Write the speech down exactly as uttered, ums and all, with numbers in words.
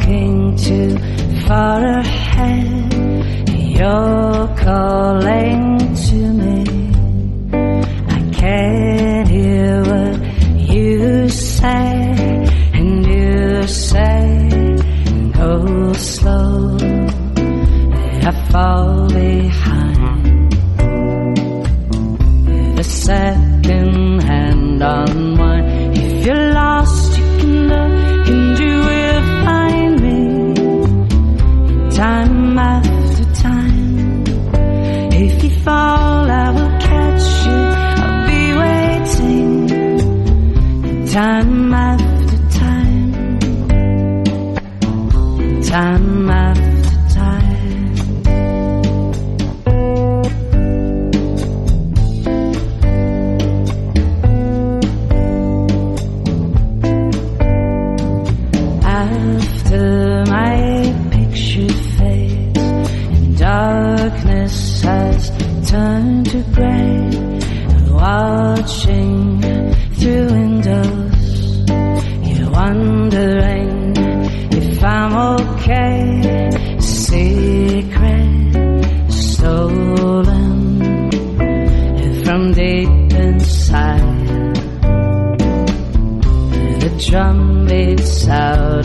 walking too far ahead. You're calling to me. I can't hear what you say, and you say, go slow. I fall behind. The second hand on mine. If you're lost, you can look and you will find me. Time after time. If you fall, I will catch you. I'll be waiting. Time after time. Time after time. After my picture fades and darkness has turned to grey, watching through windows, you're wondering if I'm okay. Secret stolen from deep inside. The drum beats out